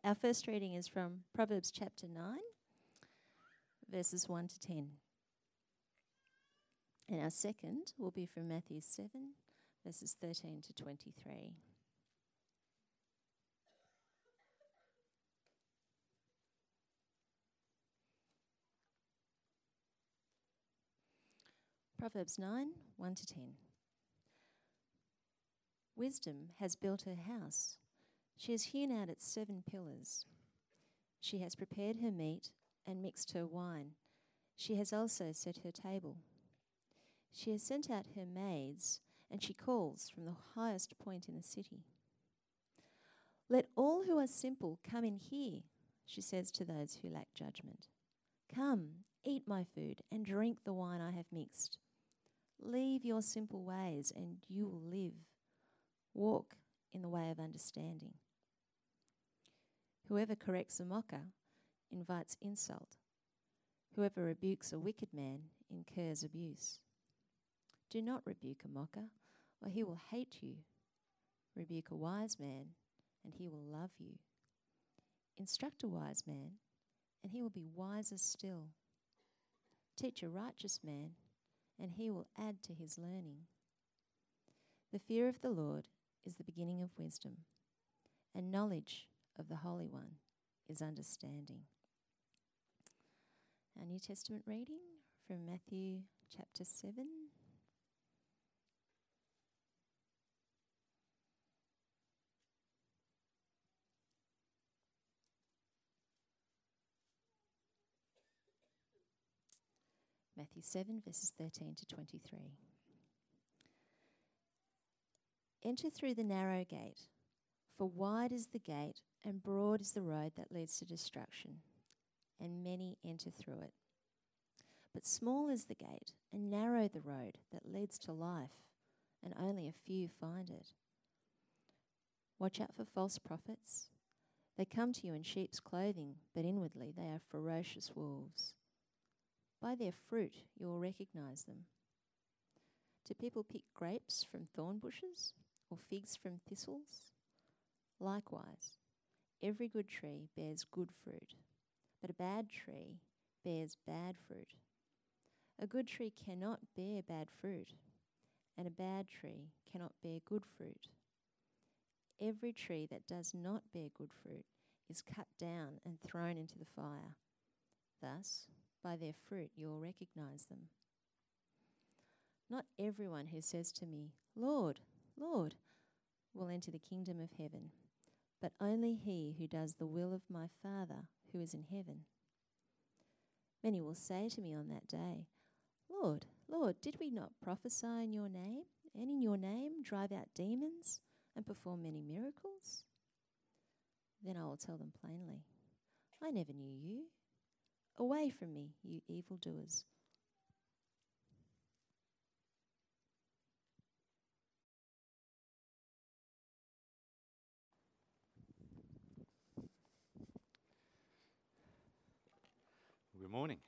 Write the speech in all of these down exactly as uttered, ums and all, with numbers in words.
our first reading is from Proverbs chapter nine, verses one to ten. And our second will be from Matthew seven, verses thirteen to twenty-three. Proverbs nine, one to ten. Wisdom has built her house. She has hewn out its seven pillars. She has prepared her meat and mixed her wine. She has also set her table. She has sent out her maids, and she calls from the highest point in the city. Let all who are simple come in here, she says to those who lack judgment. Come, eat my food and drink the wine I have mixed. Leave your simple ways and you will live. Walk in the way of understanding. Whoever corrects a mocker invites insult. Whoever rebukes a wicked man incurs abuse. Do not rebuke a mocker, or he will hate you. Rebuke a wise man, and he will love you. Instruct a wise man, and he will be wiser still. Teach a righteous man, and he will add to his learning. The fear of the Lord is the beginning of wisdom, and knowledge of the Holy One is understanding. Our New Testament reading from Matthew chapter seven. Matthew seven, verses thirteen to twenty-three. Enter through the narrow gate, for wide is the gate and broad is the road that leads to destruction, and many enter through it. But small is the gate and narrow the road that leads to life, and only a few find it. Watch out for false prophets. They come to you in sheep's clothing, but inwardly they are ferocious wolves. By their fruit you will recognize them. Do people pick grapes from thorn bushes or figs from thistles? Likewise, every good tree bears good fruit, but a bad tree bears bad fruit. A good tree cannot bear bad fruit, and a bad tree cannot bear good fruit. Every tree that does not bear good fruit is cut down and thrown into the fire. Thus, by their fruit you will recognize them. Not everyone who says to me, Lord, Lord, will enter the kingdom of heaven, but only he who does the will of my Father who is in heaven. Many will say to me on that day, Lord, Lord, did we not prophesy in your name, and in your name drive out demons and perform many miracles? Then I will tell them plainly, I never knew you. Away from me, you evildoers. Good morning.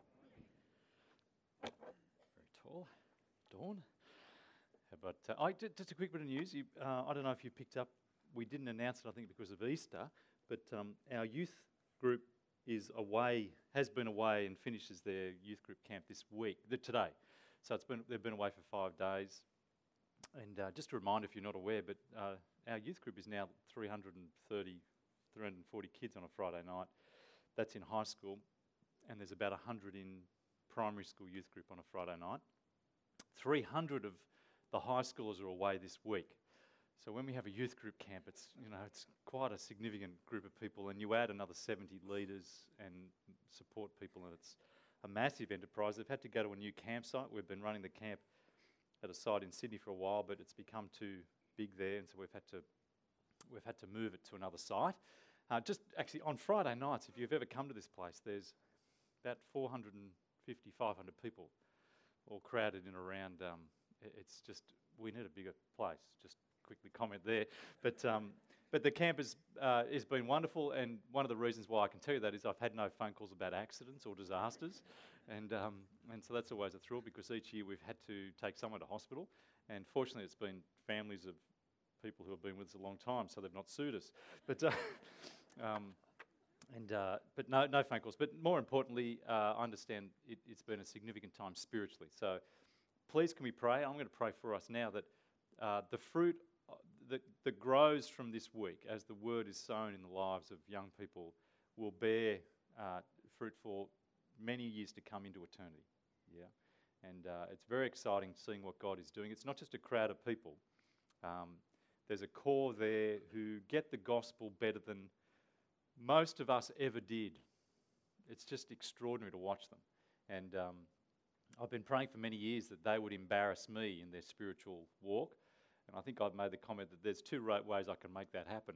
Very tall. Dawn. But uh, I did, just a quick bit of news. You, uh, I don't know if you picked up, we didn't announce it, I think, because of Easter, but um, our youth group is away, has been away and finishes their youth group camp this week, the, today. So it's been they've been away for five days. And uh, just a reminder, if you're not aware, but uh, our youth group is now three hundred thirty, three hundred forty kids on a Friday night. That's in high school. And there's about one hundred in primary school youth group on a Friday night. three hundred of the high schoolers are away this week. So when we have a youth group camp, it's, you know, it's quite a significant group of people, and you add another seventy leaders and support people, and it's a massive enterprise. They've had to go to a new campsite. We've been running the camp at a site in Sydney for a while, but it's become too big there, and so we've had to we've had to move it to another site. Uh, just actually on Friday nights, if you've ever come to this place, there's about four hundred fifty, five hundred people all crowded in around. Um, it's just, we need a bigger place. Just quickly comment there. But um, but the camp has uh, has been wonderful, and one of the reasons why I can tell you that is I've had no phone calls about accidents or disasters, and um, and so that's always a thrill, because each year we've had to take someone to hospital, and fortunately it's been families of people who have been with us a long time, so they've not sued us. But uh, Um, and uh, but no, no phone calls. But more importantly, uh, I understand it, it's been a significant time spiritually. So please, can we pray? I'm going to pray for us now that uh, the fruit uh, that, that grows from this week, as the word is sown in the lives of young people, will bear uh, fruit for many years to come into eternity. Yeah, and uh, it's very exciting seeing what God is doing. It's not just a crowd of people. Um, there's a core there who get the gospel better than most of us ever did. It's just extraordinary to watch them. And um, I've been praying for many years that they would embarrass me in their spiritual walk. And I think I've made the comment that there's two right ways I can make that happen.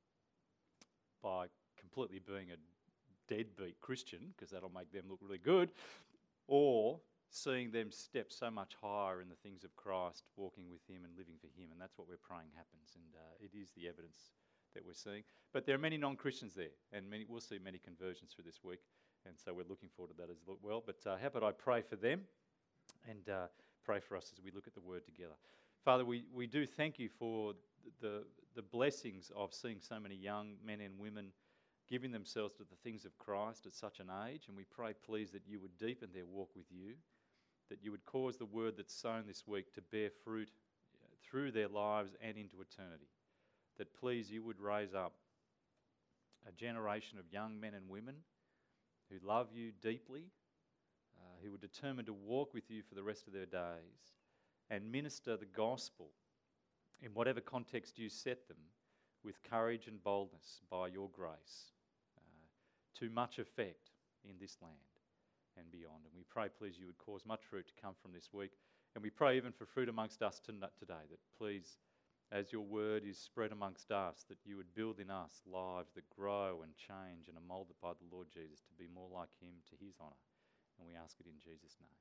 By completely being a deadbeat Christian, because that'll make them look really good, or seeing them step so much higher in the things of Christ, walking with Him and living for Him. And that's what we're praying happens. And uh, it is the evidence that we're seeing. But there are many non-Christians there, and many, we'll see many conversions through this week. And so we're looking forward to that as well. But uh, how about I pray for them and uh, pray for us as we look at the Word together. Father, we, we do thank You for the, the blessings of seeing so many young men and women giving themselves to the things of Christ at such an age. And we pray, please, that You would deepen their walk with You, that You would cause the Word that's sown this week to bear fruit through their lives and into eternity. That, please, You would raise up a generation of young men and women who love You deeply, uh, who are determined to walk with You for the rest of their days and minister the gospel in whatever context You set them with courage and boldness by Your grace uh, to much effect in this land and beyond. And we pray, please, You would cause much fruit to come from this week. And we pray even for fruit amongst us today, that please, as Your word is spread amongst us, that You would build in us lives that grow and change and are moulded by the Lord Jesus to be more like Him to His honour. And we ask it in Jesus' name.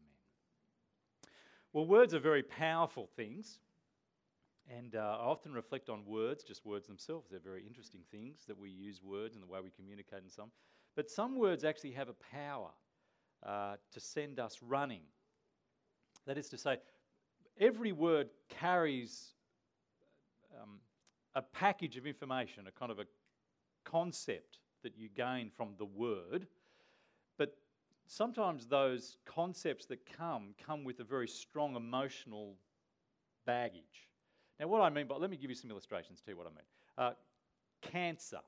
Amen. Well, words are very powerful things. And uh, I often reflect on words, just words themselves. They're very interesting things that we use words and the way we communicate and some. But some words actually have a power uh, to send us running. That is to say, every word carries Um, a package of information, a kind of a concept that you gain from the word, but sometimes those concepts that come, come with a very strong emotional baggage. Now what I mean by, let me give you some illustrations, tell you what I mean. Uh, cancer.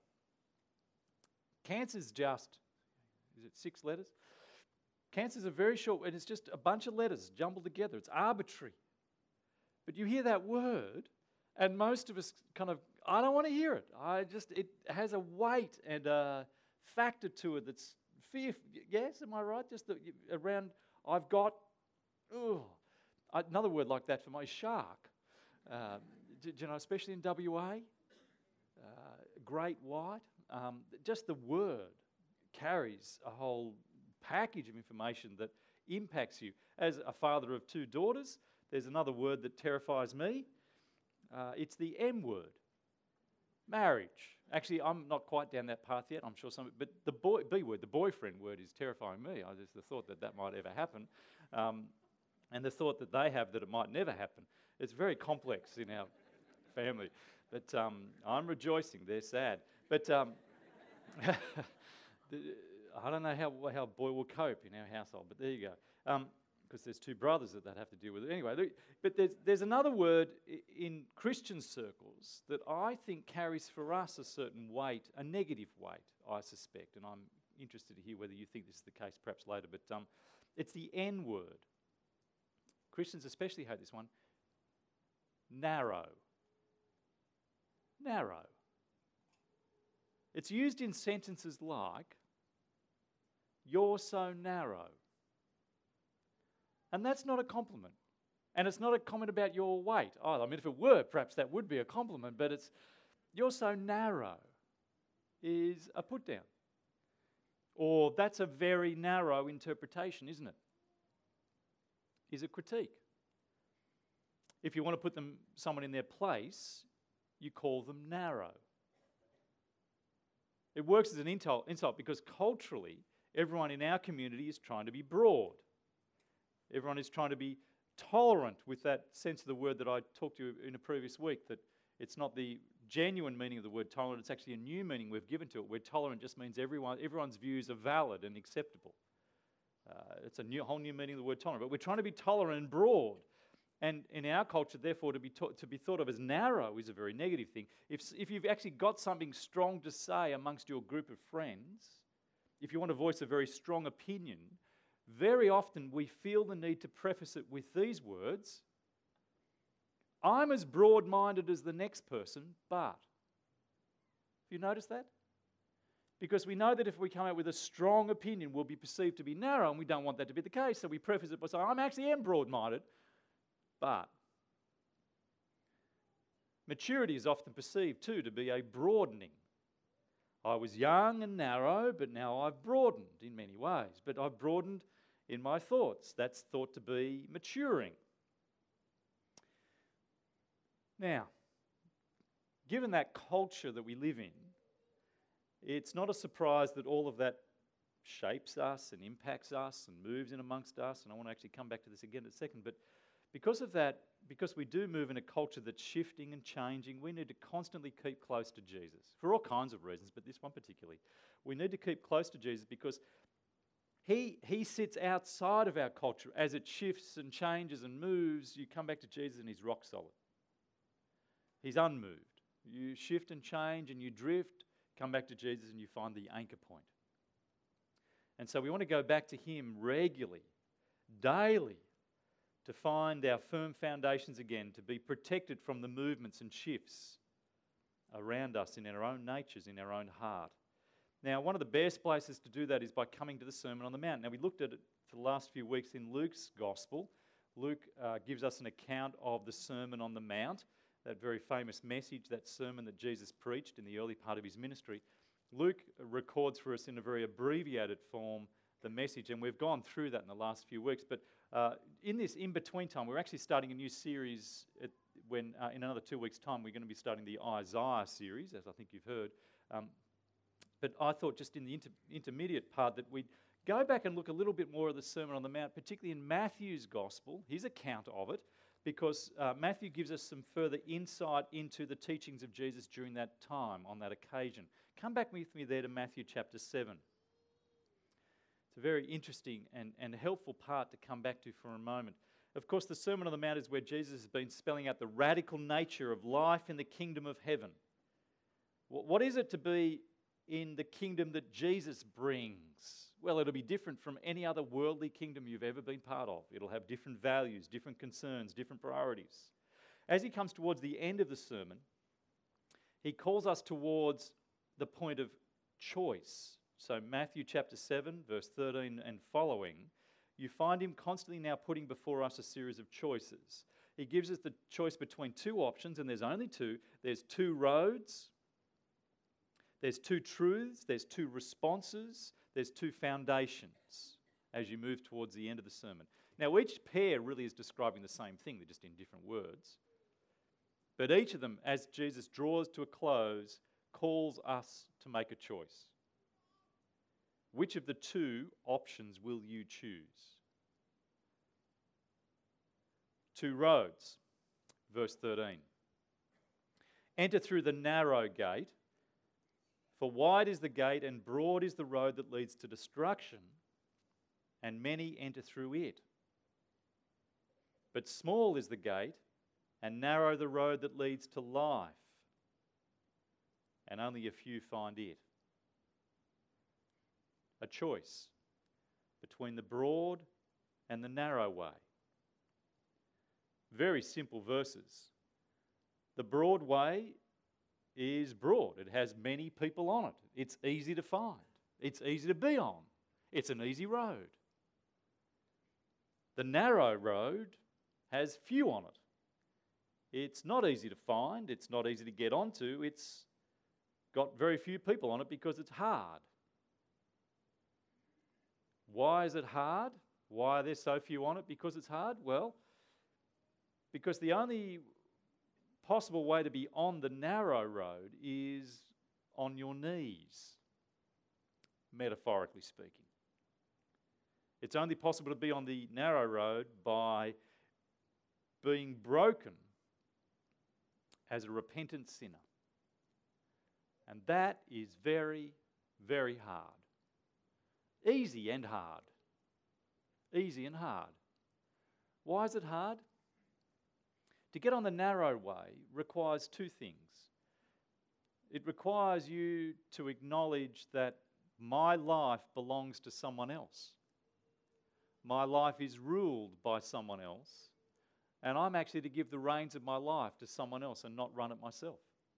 Cancer's just, is it six letters? Cancer's a very short, and it's just a bunch of letters jumbled together. It's arbitrary. But you hear that word, and most of us kind of, I don't want to hear it. I just, it has a weight and a factor to it that's fear. Yes, am I right? Just the, around, I've got, oh, another word like that for my shark. Uh, do, do you know, especially in W A, uh, great white. Um, just the word carries a whole package of information that impacts you. As a father of two daughters, there's another word that terrifies me. Uh, it's the M word, marriage. Actually, I'm not quite down that path yet. I'm sure some, but the boy, B word, the boyfriend word, is terrifying me. I just the thought that that might ever happen, um, and the thought that they have that it might never happen. It's very complex in our family. But um, I'm rejoicing. They're sad. But um, I don't know how how boy will cope in our household. But there you go. Um, because there's two brothers that they'd have to deal with it. Anyway, but there's, there's another word in Christian circles that I think carries for us a certain weight, a negative weight, I suspect, and I'm interested to hear whether you think this is the case perhaps later, but um, it's the N word. Christians especially hate this one. Narrow. Narrow. It's used in sentences like, "You're so narrow." And that's not a compliment. And it's not a comment about your weight. Oh, I mean, if it were, perhaps that would be a compliment, but it's, "You're so narrow," is a put down. Or, "That's a very narrow interpretation, isn't it?" is a critique. If you want to put them, someone in their place, you call them narrow. It works as an insult, insult because culturally, everyone in our community is trying to be broad. Everyone is trying to be tolerant with that sense of the word that I talked to you in a previous week, that it's not the genuine meaning of the word tolerant. It's actually a new meaning we've given to it, where tolerant just means everyone, everyone's views are valid and acceptable. Uh, it's a new, whole new meaning of the word tolerant. But we're trying to be tolerant and broad. And in our culture, therefore, to be, to, to be thought of as narrow is a very negative thing. If, if you've actually got something strong to say amongst your group of friends, if you want to voice a very strong opinion, very often we feel the need to preface it with these words: I'm as broad-minded as the next person, but. Have you noticed that? Because we know that if we come out with a strong opinion, we'll be perceived to be narrow, and we don't want that to be the case. So we preface it by saying, I'm actually am broad-minded, but. Maturity is often perceived too to be a broadening. I was young and narrow, but now I've broadened in many ways. But I've broadened in my thoughts. That's thought to be maturing. Now, given that culture that we live in, it's not a surprise that all of that shapes us and impacts us and moves in amongst us. And I want to actually come back to this again in a second. But because of that, because we do move in a culture that's shifting and changing, we need to constantly keep close to Jesus for all kinds of reasons, but this one particularly. We need to keep close to Jesus because he, he sits outside of our culture. As it shifts and changes and moves, you come back to Jesus and he's rock solid. He's unmoved. You shift and change and you drift, come back to Jesus and you find the anchor point. And so we want to go back to him regularly, daily, to find our firm foundations again, to be protected from the movements and shifts around us in our own natures, in our own heart. Now, one of the best places to do that is by coming to the Sermon on the Mount. Now, we looked at it for the last few weeks in Luke's Gospel. Luke uh, gives us an account of the Sermon on the Mount, that very famous message, that sermon that Jesus preached in the early part of his ministry. Luke records for us in a very abbreviated form the message, and we've gone through that in the last few weeks. But uh, in this in-between time, we're actually starting a new series at, when uh, in another two weeks' time, we're going to be starting the Isaiah series, as I think you've heard. Um, but I thought just in the inter- intermediate part that we'd go back and look a little bit more at the Sermon on the Mount, particularly in Matthew's Gospel, his account of it, because uh, Matthew gives us some further insight into the teachings of Jesus during that time, on that occasion. Come back with me there to Matthew chapter seven. It's a very interesting and, and helpful part to come back to for a moment. Of course, the Sermon on the Mount is where Jesus has been spelling out the radical nature of life in the kingdom of heaven. What is it to be in the kingdom that Jesus brings? Well, it'll be different from any other worldly kingdom you've ever been part of. It'll have different values, different concerns, different priorities. As he comes towards the end of the sermon, he calls us towards the point of choice. So Matthew chapter seven, verse thirteen and following, you find him constantly now putting before us a series of choices. He gives us the choice between two options, and there's only two. There's two roads, there's two truths, there's two responses, there's two foundations as you move towards the end of the sermon. Now, each pair really is describing the same thing, they're just in different words. But each of them, as Jesus draws to a close, calls us to make a choice. Which of the two options will you choose? Two roads, verse thirteen. Enter through the narrow gate, for wide is the gate and broad is the road that leads to destruction, and many enter through it. But small is the gate and narrow the road that leads to life, and only a few find it. A choice between the broad and the narrow way. Very simple verses. The broad way is broad. It has many people on it. It's easy to find. It's easy to be on. It's an easy road. The narrow road has few on it. It's not easy to find. It's not easy to get onto. It's got very few people on it because it's hard. Why is it hard? Why are there so few on it? Because it's hard? Well, because the only possible way to be on the narrow road is on your knees, metaphorically speaking. It's only possible to be on the narrow road by being broken as a repentant sinner, And that is very, very hard. Easy and hard. Easy and hard. Why is it hard? To get on the narrow way requires two things. It requires you to acknowledge that my life belongs to someone else. My life is ruled by someone else, and I'm actually to give the reins of my life to someone else and not run it myself.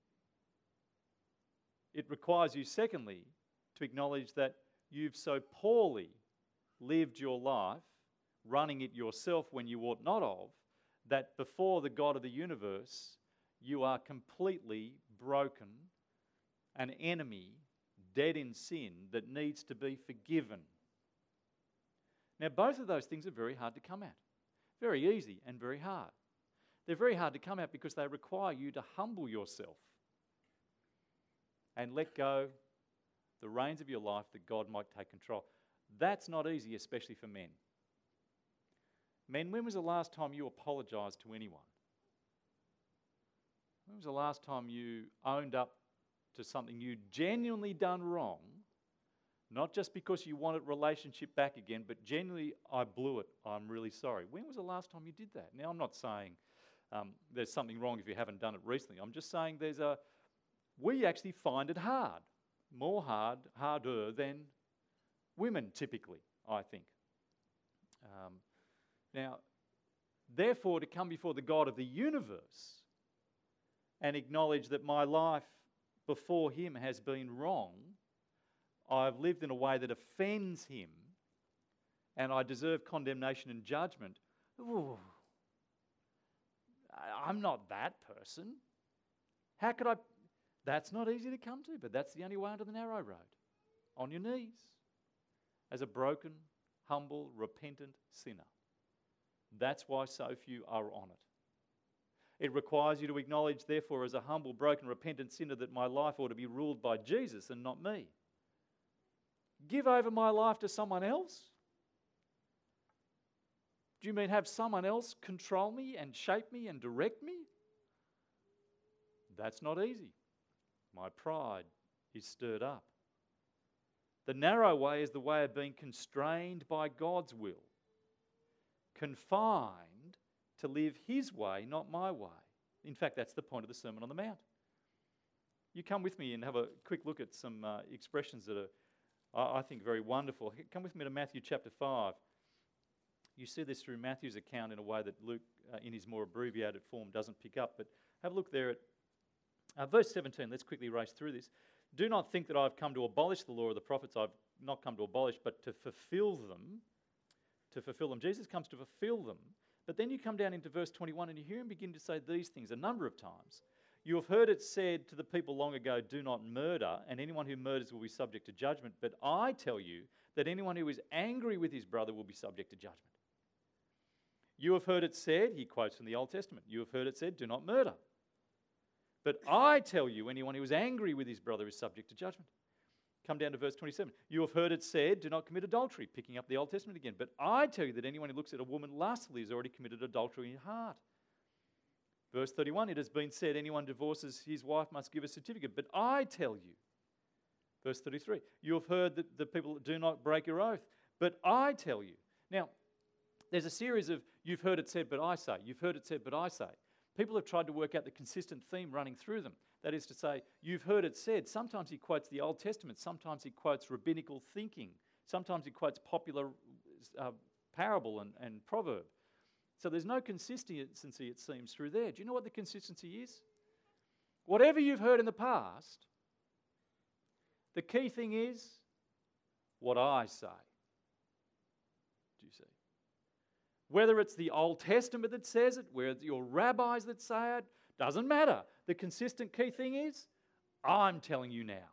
It requires you, secondly, to acknowledge that you've so poorly lived your life, running it yourself when you ought not of, that before the God of the universe, you are completely broken, an enemy, dead in sin that needs to be forgiven. Now, both of those things are very hard to come at. Very easy and very hard. They're very hard to come at because they require you to humble yourself and let go the reins of your life that God might take control. That's not easy, especially for men. Men, when was the last time you apologised to anyone? When was the last time you owned up to something you genuinely done wrong, not just because you wanted relationship back again, but genuinely, I blew it, I'm really sorry. When was the last time you did that? Now, I'm not saying um, there's something wrong if you haven't done it recently. I'm just saying there's a, we actually find it hard, more hard, harder than women typically, I think. Um, now, therefore, to come before the God of the universe and acknowledge that my life before him has been wrong, I've lived in a way that offends him, and I deserve condemnation and judgment. Ooh, I'm not that person. How could I? That's not easy to come to, but that's the only way onto the narrow road. On your knees, as a broken, humble, repentant sinner. That's why so few are on it. It requires you to acknowledge, therefore, as a humble, broken, repentant sinner, that my life ought to be ruled by Jesus and not me. Give over my life to someone else? Do you mean have someone else control me and shape me and direct me? That's not easy. My pride is stirred up. The narrow way is the way of being constrained by God's will, confined to live his way, not my way. In fact, that's the point of the Sermon on the Mount. You come with me and have a quick look at some uh, expressions that are, I think, very wonderful. Come with me to Matthew chapter five. You see this through Matthew's account in a way that Luke, uh, in his more abbreviated form, doesn't pick up. But have a look there at uh, verse seventeen. Let's quickly race through this. Do not think that I've come to abolish the law of the prophets. I've not come to abolish, but to fulfill them. To fulfill them. Jesus comes to fulfill them. But then you come down into verse twenty-one and you hear him begin to say these things a number of times. You have heard it said to the people long ago, do not murder, and anyone who murders will be subject to judgment. But I tell you that anyone who is angry with his brother will be subject to judgment. You have heard it said, he quotes from the Old Testament, you have heard it said, do not murder. But I tell you, anyone who is angry with his brother is subject to judgment. Come down to verse twenty-seven. You have heard it said, do not commit adultery, picking up the Old Testament again. But I tell you that anyone who looks at a woman lustfully has already committed adultery in his heart. Verse thirty-one, it has been said, anyone divorces his wife must give a certificate. But I tell you, verse thirty-three, you have heard that the people do not break your oath. But I tell you. Now, there's a series of you've heard it said, but I say. You've heard it said, but I say. People have tried to work out the consistent theme running through them. That is to say, you've heard it said. Sometimes he quotes the Old Testament. Sometimes he quotes rabbinical thinking. Sometimes he quotes popular uh, parable and, and proverb. So there's no consistency, it seems, through there. Do you know what the consistency is? Whatever you've heard in the past, the key thing is what I say. Do you see? Whether it's the Old Testament that says it, whether it's your rabbis that say it, doesn't matter. The consistent key thing is, I'm telling you now.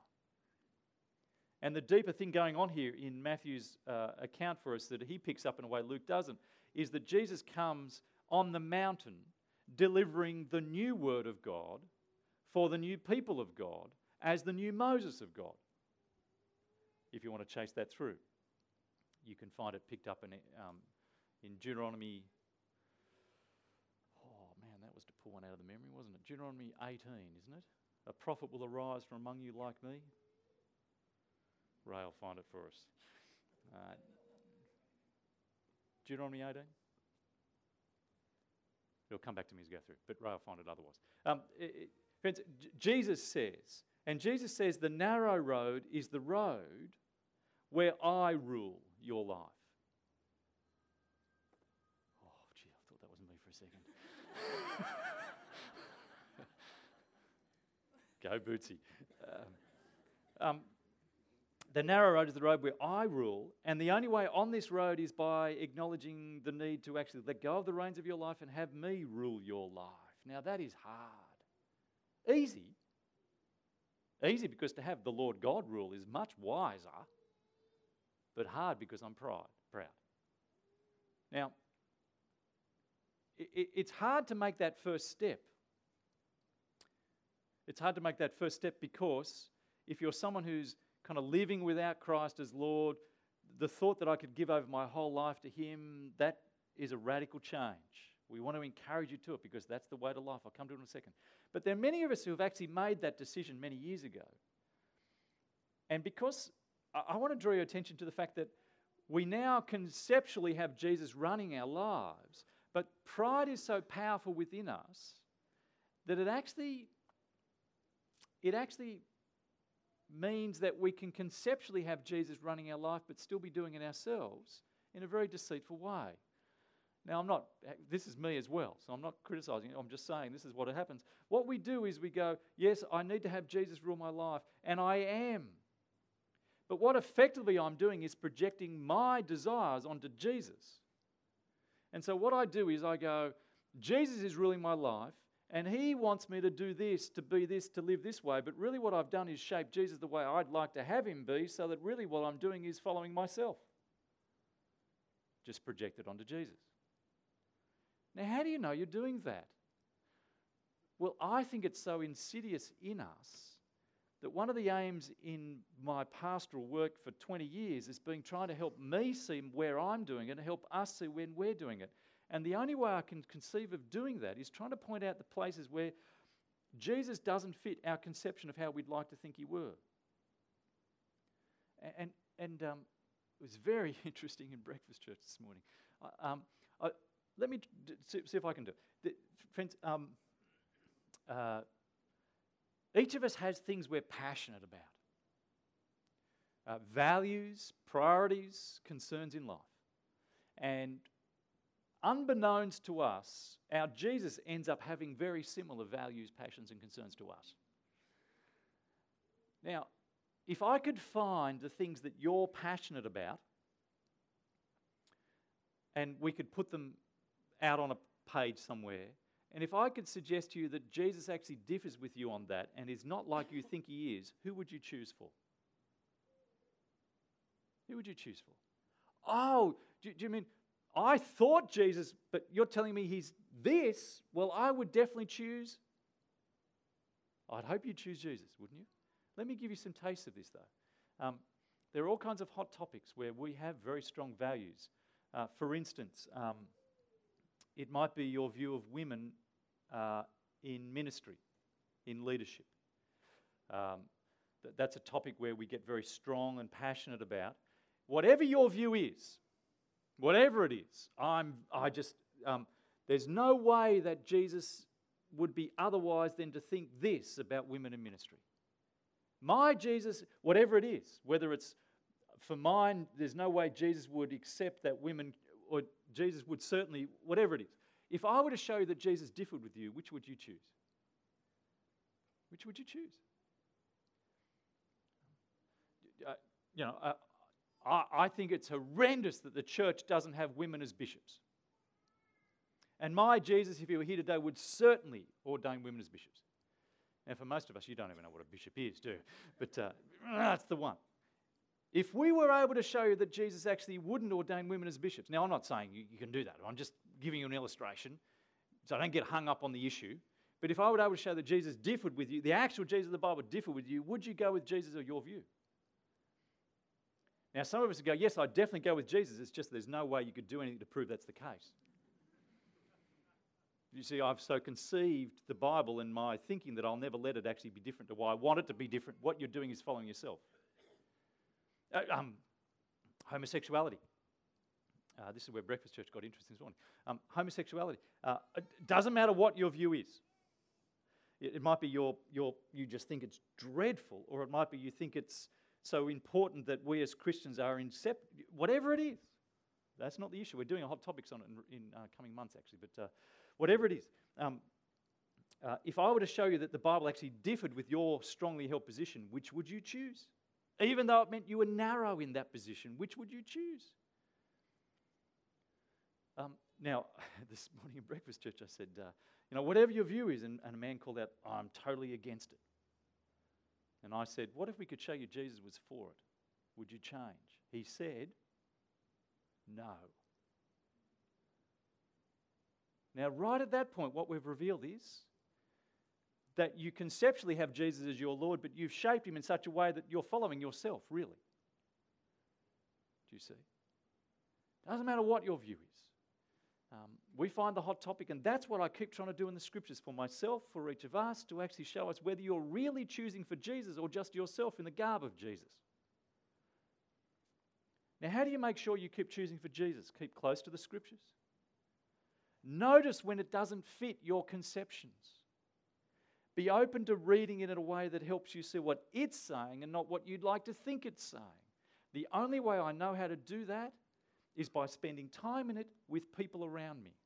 And the deeper thing going on here in Matthew's uh, account for us that he picks up in a way Luke doesn't, is that Jesus comes on the mountain delivering the new word of God for the new people of God as the new Moses of God. If you want to chase that through, you can find it picked up in, um, in Deuteronomy. Oh man, that was to pull one out of the memory, wasn't it? Deuteronomy eighteen, isn't it? a prophet will arise from among you like me. Ray will find it for us. Uh, Deuteronomy eighteen. It'll come back to me as we go through, but Ray will find it otherwise. Um, it, it, friends, J- Jesus says, and Jesus says the narrow road is the road where I rule your life. Oh, gee, I thought that was me for a second. Go Bootsy. Um, um, the narrow road is the road where I rule, and the only way on this road is by acknowledging the need to actually let go of the reins of your life and have me rule your life. Now that is hard. Easy. Easy because to have the Lord God rule is much wiser, but hard because I'm proud. proud. Now, it, it's hard to make that first step. It's hard to make that first step because if you're someone who's kind of living without Christ as Lord, the thought that I could give over my whole life to Him, that is a radical change. We want to encourage you to it because that's the way to life. I'll come to it in a second. But there are many of us who have actually made that decision many years ago. And because I, I want to draw your attention to the fact that we now conceptually have Jesus running our lives, but pride is so powerful within us that it actually, it actually means that we can conceptually have Jesus running our life but still be doing it ourselves in a very deceitful way. Now, I'm not, this is me as well, so I'm not criticising it, I'm just saying this is what happens. What we do is we go, yes, I need to have Jesus rule my life, and I am. But what effectively I'm doing is projecting my desires onto Jesus. And so what I do is I go, Jesus is ruling my life, and He wants me to do this, to be this, to live this way. But really what I've done is shape Jesus the way I'd like to have Him be, so that really what I'm doing is following myself. Just project it onto Jesus. Now, how do you know you're doing that? Well, I think it's so insidious in us that one of the aims in my pastoral work for twenty years has been trying to help me see where I'm doing it and help us see when we're doing it. And the only way I can conceive of doing that is trying to point out the places where Jesus doesn't fit our conception of how we'd like to think He were. And, and um, it was very interesting in breakfast church this morning. I, um, I, let me d- see, see if I can do it. The, friends, um, uh, each of us has things we're passionate about. Uh, values, priorities, concerns in life. And unbeknownst to us, our Jesus ends up having very similar values, passions, and concerns to us. Now, if I could find the things that you're passionate about, and we could put them out on a page somewhere, and if I could suggest to you that Jesus actually differs with you on that and is not like you think He is, who would you choose for? Who would you choose for? Oh, do, do you mean, I thought Jesus, but you're telling me He's this? Well, I would definitely choose. I'd hope you'd choose Jesus, wouldn't you? Let me give you some taste of this, though. Um, there are all kinds of hot topics where we have very strong values. Uh, for instance, um, it might be your view of women uh, in ministry, in leadership. Um, th- that's a topic where we get very strong and passionate about. Whatever your view is, whatever it is, I'm, I just, um, there's no way that Jesus would be otherwise than to think this about women in ministry. My Jesus, whatever it is, whether it's, for mine, there's no way Jesus would accept that women, or Jesus would certainly, whatever it is. If I were to show you that Jesus differed with you, which would you choose? Which would you choose? Uh, you know, uh, I, I think it's horrendous that the church doesn't have women as bishops. And my Jesus, if he were here today, would certainly ordain women as bishops. And for most of us, you don't even know what a bishop is, do you? But uh, that's the one. If we were able to show you that Jesus actually wouldn't ordain women as bishops, now I'm not saying you, you can do that, I'm just giving you an illustration, so don't get hung up on the issue. But if I were able to show that Jesus differed with you, the actual Jesus of the Bible differed with you, would you go with Jesus or your view? Now some of us would go, yes, I'd definitely go with Jesus, it's just there's no way you could do anything to prove that's the case. You see, I've so conceived the Bible in my thinking that I'll never let it actually be different to why I want it to be different. What you're doing is following yourself. Uh, um, homosexuality. Uh, this is where Breakfast Church got interested this morning. Um, homosexuality. Uh, it doesn't matter what your view is. It, it might be your, your, you just think it's dreadful, or it might be you think it's so important that we as Christians are inseparable. Whatever it is, that's not the issue. We're doing a hot topics on it in, in uh, coming months, actually. But uh, whatever it is, um, uh, if I were to show you that the Bible actually differed with your strongly held position, which would you choose? Even though it meant you were narrow in that position, which would you choose? Um, now, this morning in Breakfast Church, I said, uh, you know, whatever your view is, and, and a man called out, I'm totally against it. And I said, what if we could show you Jesus was for it? Would you change? He said, no. Now, right at that point, what we've revealed is that you conceptually have Jesus as your Lord, but you've shaped him in such a way that you're following yourself, really. Do you see? Doesn't matter what your view is. Um, we find the hot topic, and that's what I keep trying to do in the scriptures for myself, for each of us, to actually show us whether you're really choosing for Jesus or just yourself in the garb of Jesus. Now, how do you make sure you keep choosing for Jesus? Keep close to the scriptures. Notice when it doesn't fit your conceptions. Be open to reading it in a way that helps you see what it's saying and not what you'd like to think it's saying. The only way I know how to do that is by spending time in it with people around me.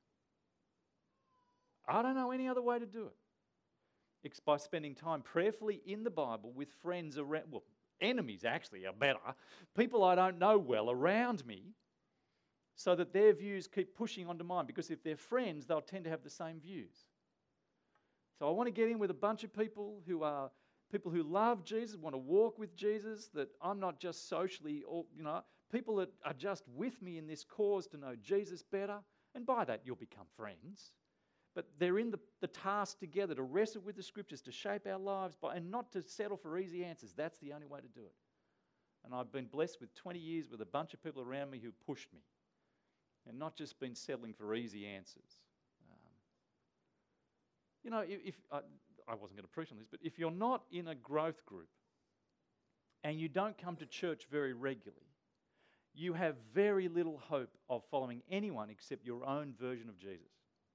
I don't know any other way to do it. It's by spending time prayerfully in the Bible with friends around, well, enemies actually are better, people I don't know well around me, so that their views keep pushing onto mine, because if they're friends, they'll tend to have the same views. So I want to get in with a bunch of people who are people who love Jesus, want to walk with Jesus, that I'm not just socially, or, you know, people that are just with me in this cause to know Jesus better, and by that you'll become friends. But they're in the, the task together to wrestle with the scriptures, to shape our lives, by, and not to settle for easy answers. That's the only way to do it. And I've been blessed with twenty years with a bunch of people around me who pushed me, and not just been settling for easy answers. Um, you know, if, if I, I wasn't going to preach on this, but if you're not in a growth group and you don't come to church very regularly, you have very little hope of following anyone except your own version of Jesus.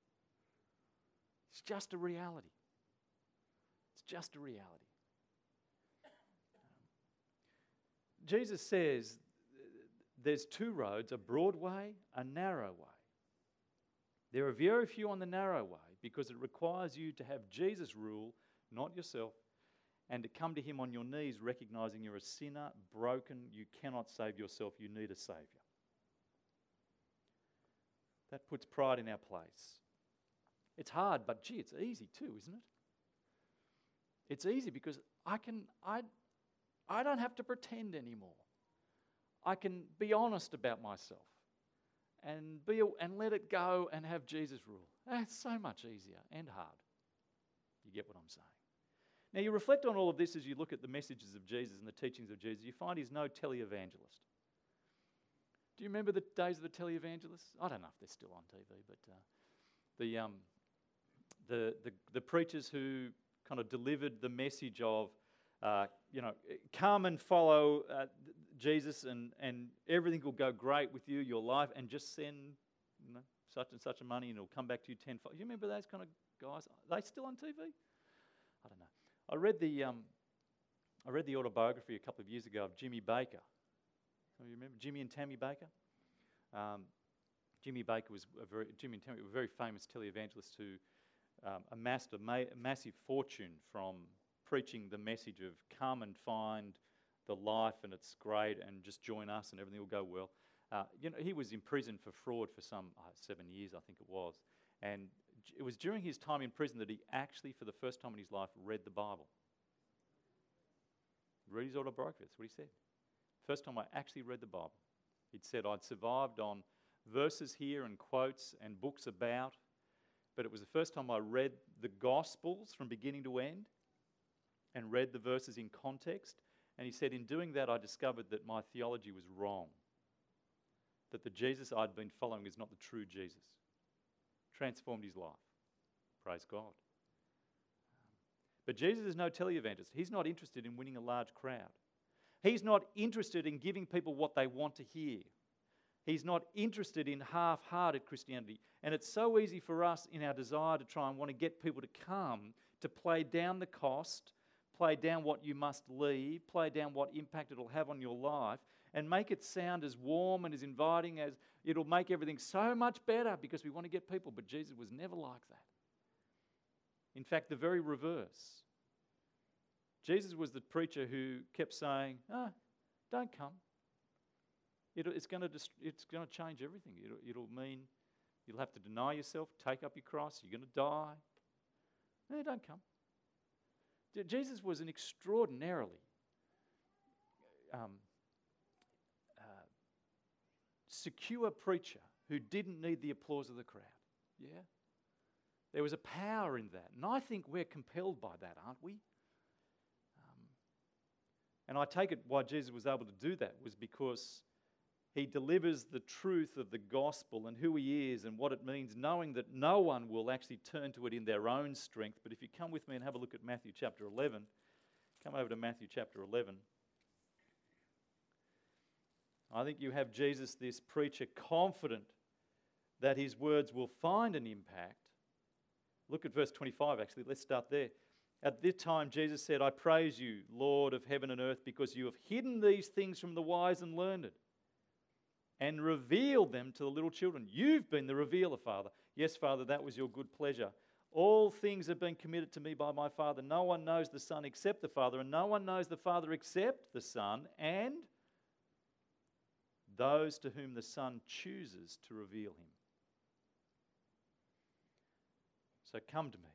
It's just a reality. It's just a reality. Jesus says there's two roads, a broad way, a narrow way. There are very few on the narrow way because it requires you to have Jesus rule, not yourself, and to come to him on your knees recognizing you're a sinner, broken, you cannot save yourself, you need a Saviour. That puts pride in our place. It's hard, but gee, it's easy too, isn't it? It's easy because I can, I, I don't have to pretend anymore. I can be honest about myself and be and let it go and have Jesus rule. That's so much easier and hard. You get what I'm saying? Now, you reflect on all of this as you look at the messages of Jesus and the teachings of Jesus. You find he's no televangelist. Do you remember the days of the televangelists? I don't know if they're still on T V, but uh, the, um, the the the preachers who kind of delivered the message of, uh, you know, come and follow uh, Jesus, and and everything will go great with you, your life, and just send, you know, such and such a money, and it'll come back to you tenfold. You remember those kind of guys? Are they still on T V? I don't know. I read the um, I read the autobiography a couple of years ago of Jimmy Baker. So you remember Jimmy and Tammy Baker? Um, Jimmy Baker was a very Jimmy and Tammy were very famous televangelists who um, amassed a, ma- a massive fortune from preaching the message of come and find the life and it's great and just join us and everything will go well. Uh, you know, he was in prison for fraud for some uh, seven years, I think it was, and it was during his time in prison that he actually, for the first time in his life, read the Bible. Read his autobiography, that's what he said. First time I actually read the Bible. He'd said I'd survived on verses here and quotes and books about, but it was the first time I read the Gospels from beginning to end and read the verses in context. And he said, in doing that, I discovered that my theology was wrong, that the Jesus I'd been following is not the true Jesus. Transformed his life. praise God. But Jesus is no televangelist. He's not interested in winning a large crowd. He's not interested in giving people what they want to hear. He's not interested in half-hearted Christianity. And it's so easy for us in our desire to try and want to get people to come to play down the cost, play down what you must leave, play down what impact it'll have on your life, and make it sound as warm and as inviting as it'll make everything so much better because we want to get people. But Jesus was never like that. In fact, the very reverse. Jesus was the preacher who kept saying, ah, don't come. It'll, it's going to dist- it's going to change everything. It'll, it'll mean you'll have to deny yourself, take up your cross, you're going to die. No, don't come. Je- Jesus was an extraordinarily um, uh, secure preacher who didn't need the applause of the crowd. Yeah? There was a power in that. And I think we're compelled by that, aren't we? Um, and I take it why Jesus was able to do that was because he delivers the truth of the gospel and who he is and what it means, knowing that no one will actually turn to it in their own strength. But if you come with me and have a look at Matthew chapter eleven, come over to Matthew chapter eleven. I think you have Jesus, this preacher, confident that his words will find an impact. Look at verse twenty-five, actually. Let's start there. At this time, Jesus said, I praise you, Lord of heaven and earth, because you have hidden these things from the wise and learned and revealed them to the little children. You've been the revealer, Father. Yes, Father, that was your good pleasure. All things have been committed to me by my Father. No one knows the Son except the Father, and no one knows the Father except the Son, and those to whom the Son chooses to reveal him. So come to me,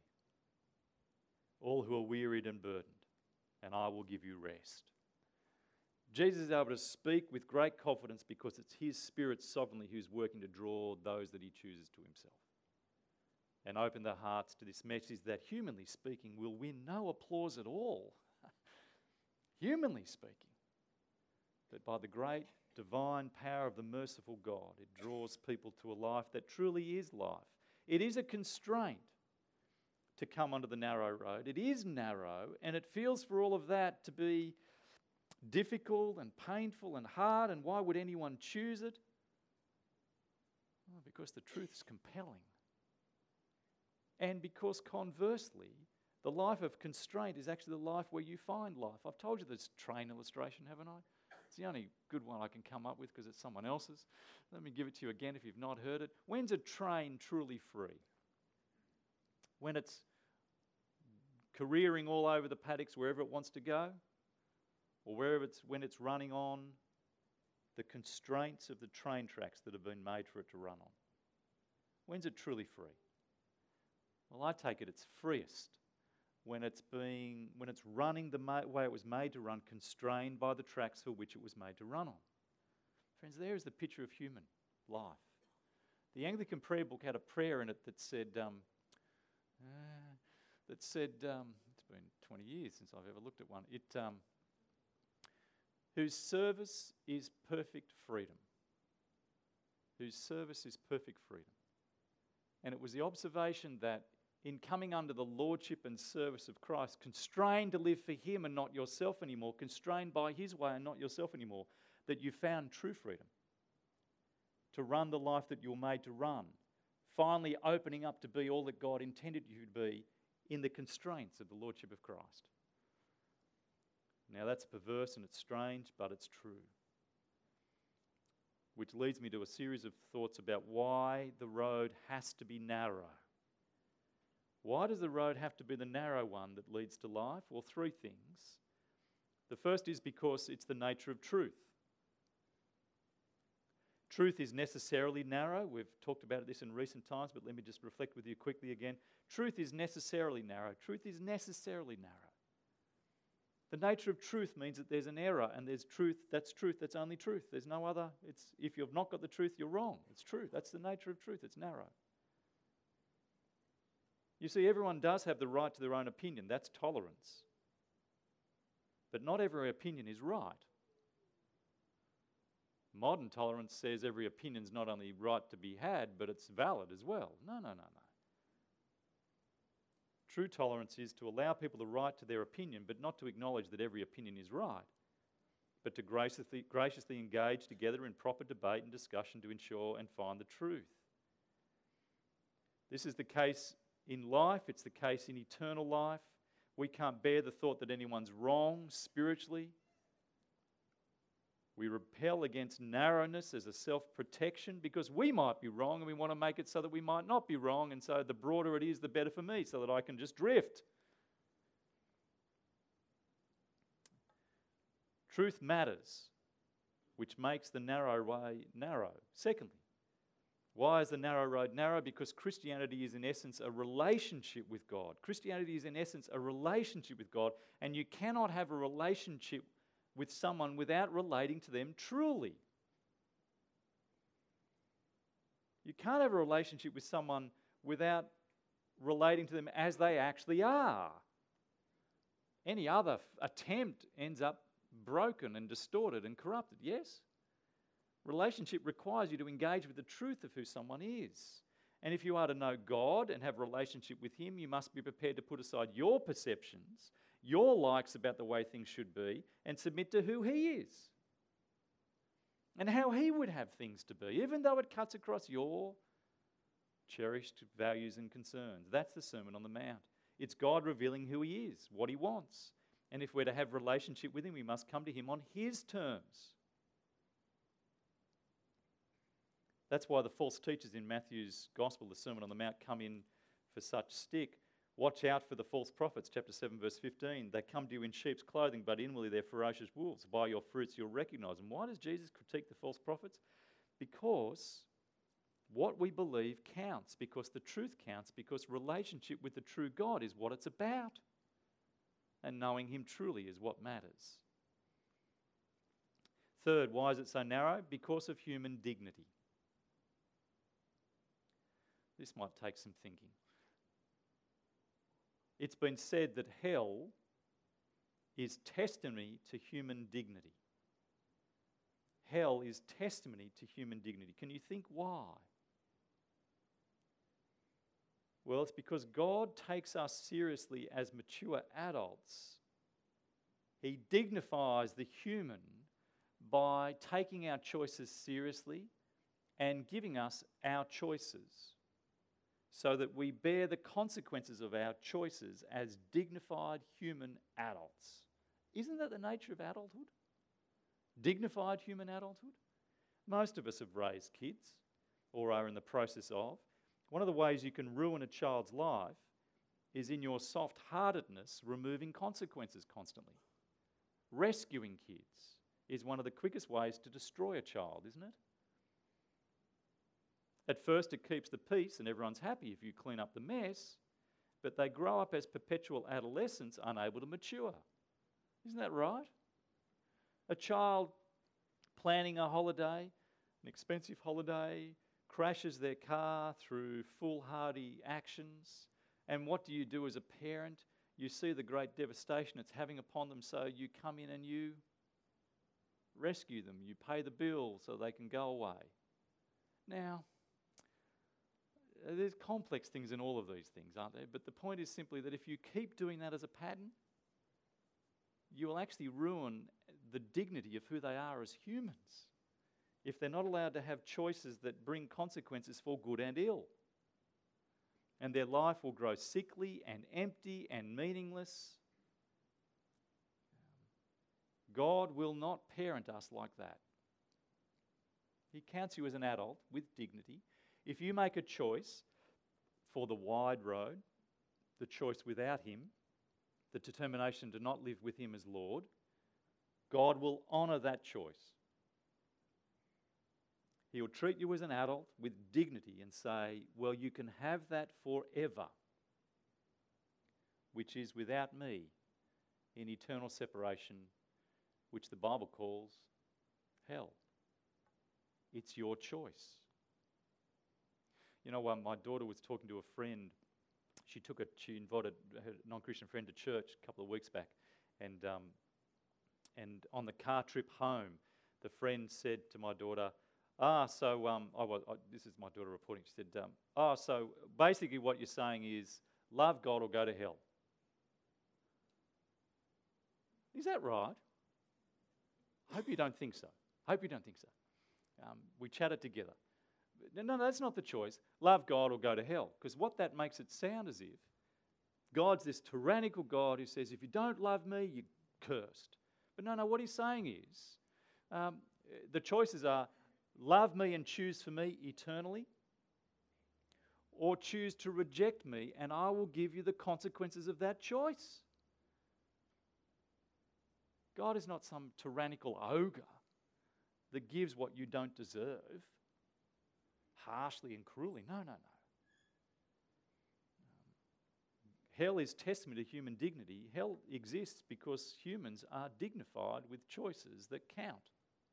all who are wearied and burdened, and I will give you rest. Jesus is able to speak with great confidence because it's his Spirit sovereignly who's working to draw those that he chooses to himself and open their hearts to this message that, humanly speaking, will win no applause at all. Humanly speaking. But by the great divine power of the merciful God, it draws people to a life that truly is life. It is a constraint to come onto the narrow road. It is narrow, and it feels for all of that to be difficult and painful and hard, and why would anyone choose it? Well, because the truth is compelling. And because conversely, the life of constraint is actually the life where you find life. I've told you this train illustration, haven't I? It's the only good one I can come up with because it's someone else's. Let me give it to you again if you've not heard it. When's a train truly free? When it's careering all over the paddocks wherever it wants to go? Or wherever it's, when it's running on the constraints of the train tracks that have been made for it to run on? When's it truly free? Well, I take it it's freest when it's being when it's running the ma- way it was made to run, constrained by the tracks for which it was made to run on. Friends, there is the picture of human life. The Anglican prayer book had a prayer in it that said, um, uh, that said, um, it's been twenty years since I've ever looked at one. It, um, whose service is perfect freedom. Whose service is perfect freedom. And it was the observation that in coming under the lordship and service of Christ, constrained to live for him and not yourself anymore, constrained by his way and not yourself anymore, that you found true freedom to run the life that you're made to run, finally opening up to be all that God intended you to be in the constraints of the lordship of Christ. Now that's perverse and it's strange, but it's true. Which leads me to a series of thoughts about why the road has to be narrow. Why does the road have to be the narrow one that leads to life? Well, three things. The first is because it's the nature of truth. Truth is necessarily narrow. We've talked about this in recent times, but let me just reflect with you quickly again. Truth is necessarily narrow. Truth is necessarily narrow. The nature of truth means that there's an error, and there's truth, that's truth, that's only truth. There's no other. It's if you've not got the truth, you're wrong. It's true. That's the nature of truth. It's narrow. You see, everyone does have the right to their own opinion. That's tolerance. But not every opinion is right. Modern tolerance says every opinion's not only right to be had, but it's valid as well. No, no, no, no. True tolerance is to allow people the right to their opinion, but not to acknowledge that every opinion is right, but to graciously, graciously engage together in proper debate and discussion to ensure and find the truth. This is the case in life, it's the case in eternal life. We can't bear the thought that anyone's wrong spiritually. We repel against narrowness as a self-protection because we might be wrong and we want to make it so that we might not be wrong, and so the broader it is, the better for me, so that I can just drift. Truth matters, which makes the narrow way narrow. Secondly, why is the narrow road narrow? Because Christianity is in essence a relationship with God. Christianity is in essence a relationship with God, and you cannot have a relationship with someone without relating to them truly. You can't have a relationship with someone without relating to them as they actually are. Any other f- attempt ends up broken and distorted and corrupted, yes? Relationship requires you to engage with the truth of who someone is. And if you are to know God and have a relationship with Him, you must be prepared to put aside your perceptions, your likes about the way things should be, and submit to who He is and how He would have things to be, even though it cuts across your cherished values and concerns. That's the Sermon on the Mount. It's God revealing who He is, what He wants. And if we're to have a relationship with Him, we must come to Him on His terms. That's why the false teachers in Matthew's Gospel, the Sermon on the Mount, come in for such stick. Watch out for the false prophets, chapter seven, verse fifteen. They come to you in sheep's clothing, but inwardly they're ferocious wolves. By your fruits you'll recognise them. Why does Jesus critique the false prophets? Because what we believe counts, because the truth counts, because relationship with the true God is what it's about. And knowing Him truly is what matters. Third, why is it so narrow? Because of human dignity. This might take some thinking. It's been said that hell is testimony to human dignity. Hell is testimony to human dignity. Can you think why? Well, it's because God takes us seriously as mature adults. He dignifies the human by taking our choices seriously and giving us our choices, so that we bear the consequences of our choices as dignified human adults. Isn't that the nature of adulthood? Dignified human adulthood? Most of us have raised kids or are in the process of. One of the ways you can ruin a child's life is in your soft-heartedness removing consequences constantly. Rescuing kids is one of the quickest ways to destroy a child, isn't it? At first it keeps the peace and everyone's happy if you clean up the mess, but they grow up as perpetual adolescents unable to mature. Isn't that right? A child planning a holiday, an expensive holiday, crashes their car through foolhardy actions, and what do you do as a parent? You see the great devastation it's having upon them, so you come in and you rescue them. You pay the bill so they can go away. Now, there's complex things in all of these things, aren't there? But the point is simply that if you keep doing that as a pattern, you will actually ruin the dignity of who they are as humans if they're not allowed to have choices that bring consequences for good and ill. And their life will grow sickly and empty and meaningless. God will not parent us like that. He counts you as an adult with dignity. If you make a choice for the wide road, the choice without Him, the determination to not live with Him as Lord, God will honour that choice. He will treat you as an adult with dignity and say, well, you can have that forever, which is without me in eternal separation, which the Bible calls hell. It's your choice. You know, um, my daughter was talking to a friend. She took a, she invited her non-Christian friend to church a couple of weeks back, and um, and on the car trip home, the friend said to my daughter, "Ah, so um, I was, I, this is my daughter reporting." She said, um, "Oh, so basically what you're saying is love God or go to hell. Is that right? I hope you don't think so. I hope you don't think so. Um, we chatted together. No, no, that's not the choice. Love God or go to hell. Because what that makes it sound as if God's this tyrannical God who says, if you don't love me, you're cursed. But no, no, what he's saying is, um, the choices are love me and choose for me eternally, or choose to reject me and I will give you the consequences of that choice. God is not some tyrannical ogre that gives what you don't deserve harshly and cruelly. No, no, no. Um, hell is testament to human dignity. Hell exists because humans are dignified with choices that count.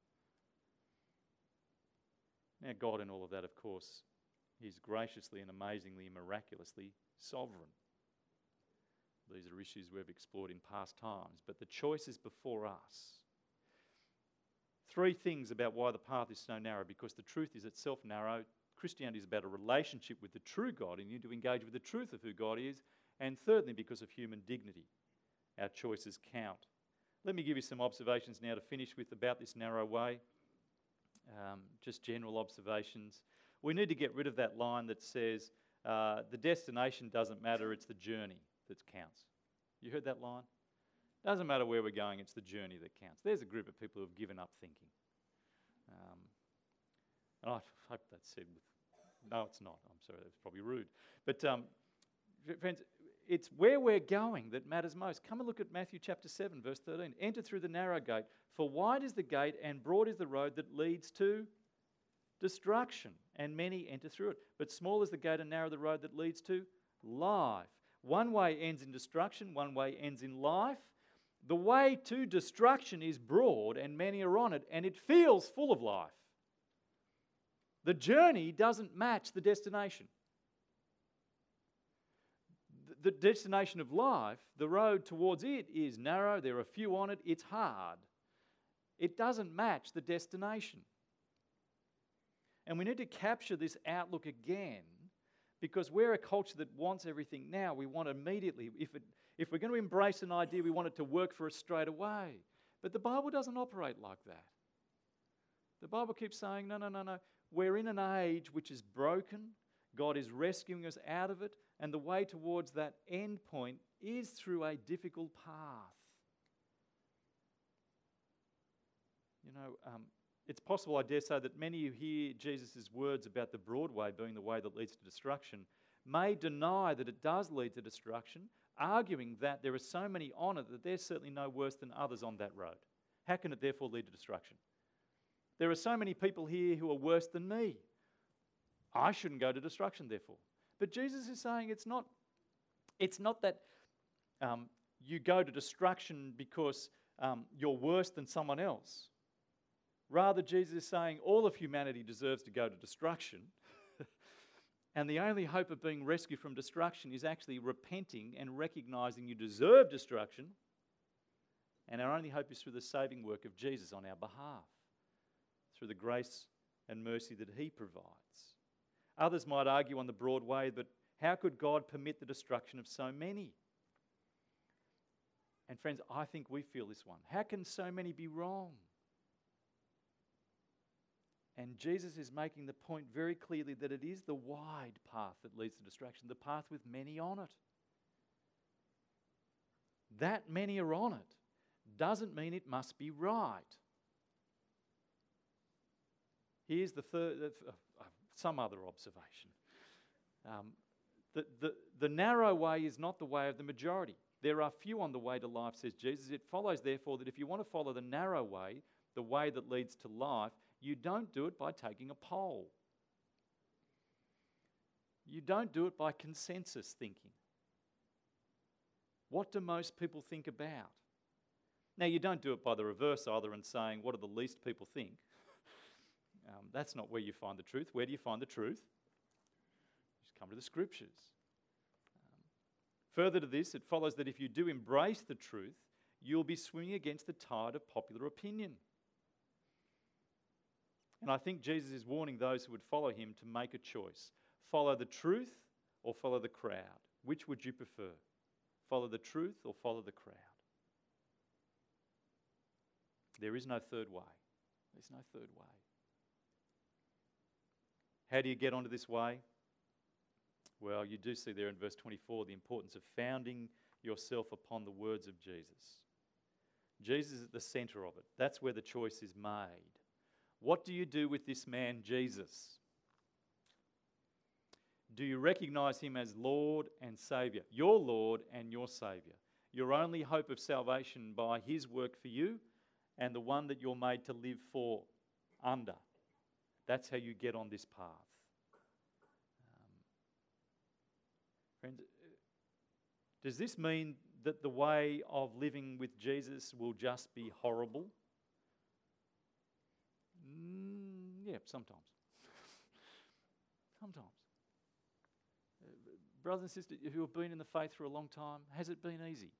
Now, God in all of that, of course, is graciously and amazingly and miraculously sovereign. These are issues we've explored in past times, but the choice is before us. Three things about why the path is so narrow: because the truth is itself narrow. Christianity is about a relationship with the true God, and you need to engage with the truth of who God is. And thirdly, because of human dignity, our choices count. Let me give you some observations now to finish with about this narrow way. Um, just general observations. We need to get rid of that line that says uh, the destination doesn't matter, it's the journey that counts. You heard that line? Doesn't matter where we're going, it's the journey that counts. There's a group of people who have given up thinking. Um, and I hope that's said with, no, it's not. I'm sorry, that's probably rude. But um, friends, it's where we're going that matters most. Come and look at Matthew chapter seven, verse thirteen. Enter through the narrow gate, for wide is the gate and broad is the road that leads to destruction, and many enter through it. But small is the gate and narrow the road that leads to life. One way ends in destruction, one way ends in life. The way to destruction is broad and many are on it, and it feels full of life. The journey doesn't match the destination. The destination of life, the road towards it is narrow, there are few on it, it's hard. It doesn't match the destination. And we need to capture this outlook again, because we're a culture that wants everything now. We want immediately. If, it, if we're going to embrace an idea, we want it to work for us straight away. But the Bible doesn't operate like that. The Bible keeps saying, no, no, no, no. We're in an age which is broken. God is rescuing us out of it. And the way towards that end point is through a difficult path. You know, um, it's possible, I dare say, that many who hear Jesus' words about the broad way being the way that leads to destruction may deny that it does lead to destruction, arguing that there are so many on it that they're certainly no worse than others on that road. How can it therefore lead to destruction? There are so many people here who are worse than me. I shouldn't go to destruction, therefore. But Jesus is saying it's not, it's not that um, you go to destruction because um, you're worse than someone else. Rather, Jesus is saying all of humanity deserves to go to destruction. And the only hope of being rescued from destruction is actually repenting and recognizing you deserve destruction. And our only hope is through the saving work of Jesus on our behalf, through the grace and mercy that he provides. Others might argue on the broad way, but how could God permit the destruction of so many? And friends, I think we feel this one. How can so many be wrong? And Jesus is making the point very clearly that it is the wide path that leads to destruction, the path with many on it. That many are on it doesn't mean it must be right. Here's the third, uh, uh, some other observation. Um, the, the, the narrow way is not the way of the majority. There are few on the way to life, says Jesus. It follows, therefore, that if you want to follow the narrow way, the way that leads to life, you don't do it by taking a poll. You don't do it by consensus thinking. What do most people think about? Now, you don't do it by the reverse either and saying, what do the least people think? um, that's not where you find the truth. Where do you find the truth? You just come to the scriptures. Um, further to this, it follows that if you do embrace the truth, you'll be swimming against the tide of popular opinion. And I think Jesus is warning those who would follow him to make a choice. Follow the truth or follow the crowd. Which would you prefer? Follow the truth or follow the crowd? There is no third way. There's no third way. How do you get onto this way? Well, you do see there in verse twenty-four the importance of founding yourself upon the words of Jesus. Jesus is at the centre of it. That's where the choice is made. What do you do with this man, Jesus? Do you recognise him as Lord and Saviour? Your Lord and your Saviour. Your only hope of salvation by his work for you and the one that you're made to live for under. That's how you get on this path. Um, friends, does this mean that the way of living with Jesus will just be horrible? Mm, yeah, sometimes. Sometimes. Uh, brothers and sisters who have been in the faith for a long time, has it been easy?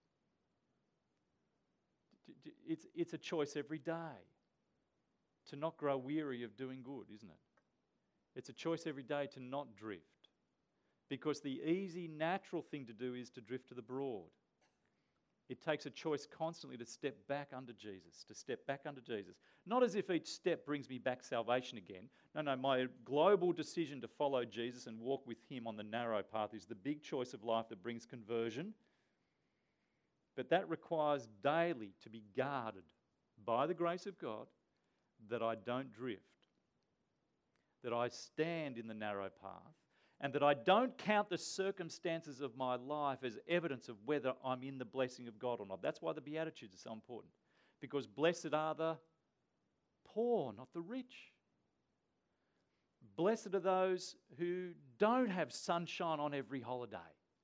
It's, it's a choice every day to not grow weary of doing good, isn't it? It's a choice every day to not drift. Because the easy, natural thing to do is to drift to the broad. It takes a choice constantly to step back under Jesus, to step back under Jesus. Not as if each step brings me back salvation again. No, no, my global decision to follow Jesus and walk with him on the narrow path is the big choice of life that brings conversion. But that requires daily to be guarded by the grace of God that I don't drift, that I stand in the narrow path, and that I don't count the circumstances of my life as evidence of whether I'm in the blessing of God or not. That's why the Beatitudes are so important. Because blessed are the poor, not the rich. Blessed are those who don't have sunshine on every holiday.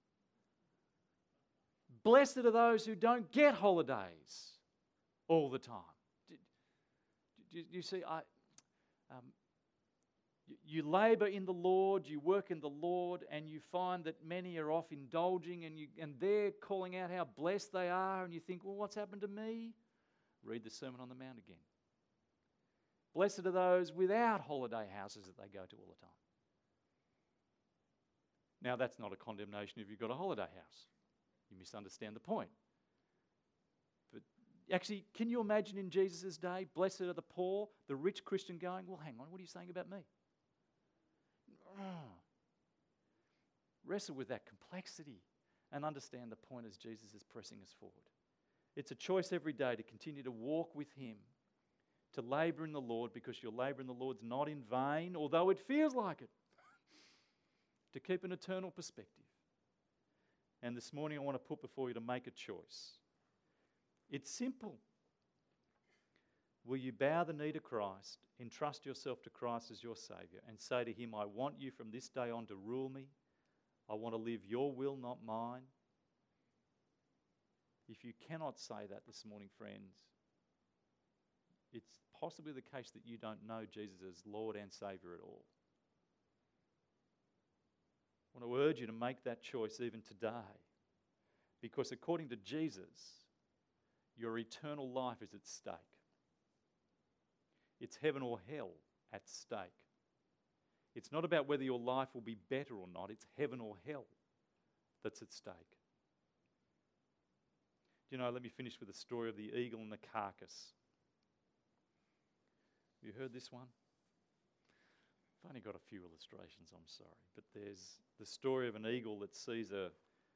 Blessed are those who don't get holidays all the time. Do, do, do you see, I... Um, You labour in the Lord, you work in the Lord, and you find that many are off indulging and, you, and they're calling out how blessed they are, and you think, well, what's happened to me? Read the Sermon on the Mount again. Blessed are those without holiday houses that they go to all the time. Now, that's not a condemnation if you've got a holiday house. You misunderstand the point. But actually, can you imagine in Jesus' day, blessed are the poor, the rich Christian going, well, hang on, what are you saying about me? Wrestle with that complexity and understand the point as Jesus is pressing us forward. It's a choice every day to continue to walk with him, to labour in the Lord, because your labour in the Lord's not in vain, although it feels like it, to keep an eternal perspective. And this morning I want to put before you to make a choice. It's simple. Will you bow the knee to Christ, entrust yourself to Christ as your Saviour, and say to him, I want you from this day on to rule me. I want to live your will, not mine. If you cannot say that this morning, friends, it's possibly the case that you don't know Jesus as Lord and Saviour at all. I want to urge you to make that choice even today, because according to Jesus, your eternal life is at stake. It's heaven or hell at stake. It's not about whether your life will be better or not. It's heaven or hell that's at stake. Do you know, let me finish with the story of the eagle and the carcass. Have you heard this one? I've only got a few illustrations, I'm sorry. But there's the story of an eagle that sees a,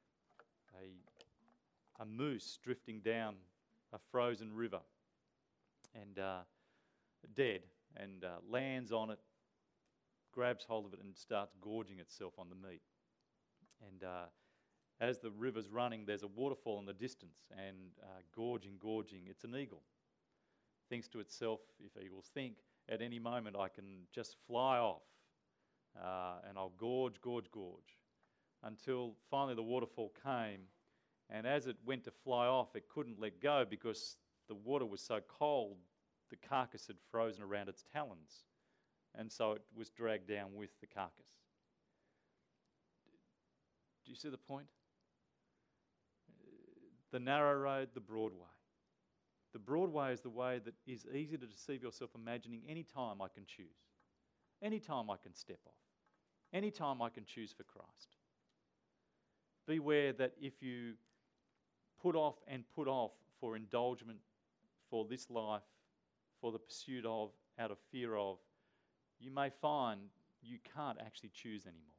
a, a moose drifting down a frozen river. And... Uh, dead, and uh, lands on it, grabs hold of it and starts gorging itself on the meat. And uh, as the river's running, there's a waterfall in the distance, and uh, gorging, gorging, it's an eagle. Thinks to itself, if eagles think, at any moment I can just fly off, uh, and I'll gorge, gorge, gorge, until finally the waterfall came, and as it went to fly off, it couldn't let go because the water was so cold, the carcass had frozen around its talons, and so it was dragged down with the carcass. Do you see the point? The narrow road, the broad way. The broad way is the way that is easy to deceive yourself, imagining any time I can choose, any time I can step off, any time I can choose for Christ. beware that if you put off and put off for indulgement, for this life, for the pursuit of, out of fear of, you may find you can't actually choose anymore.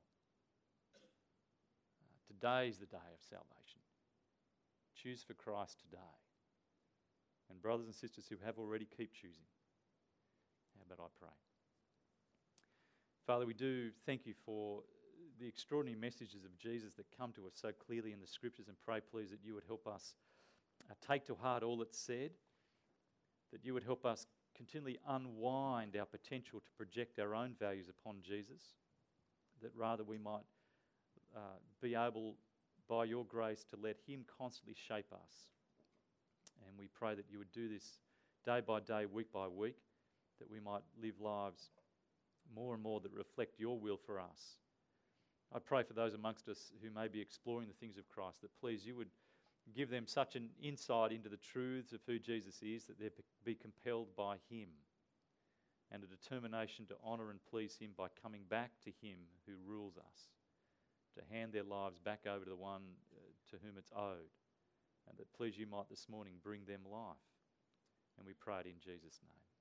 Uh, today is the day of salvation. Choose for Christ today. And brothers and sisters who have already, keep choosing. How about I pray? Father, we do thank you for the extraordinary messages of Jesus that come to us so clearly in the Scriptures, and pray, please, that you would help us uh, take to heart all that's said, that you would help us continually unwind our potential to project our own values upon Jesus, that rather we might uh, be able, by your grace, to let him constantly shape us. And we pray that you would do this day by day, week by week, that we might live lives more and more that reflect your will for us. I pray for those amongst us who may be exploring the things of Christ, that please you would give them such an insight into the truths of who Jesus is that they be compelled by him, and a determination to honour and please him by coming back to him who rules us, to hand their lives back over to the one uh, to whom it's owed, and that please you might this morning bring them life. And we pray it in Jesus' name.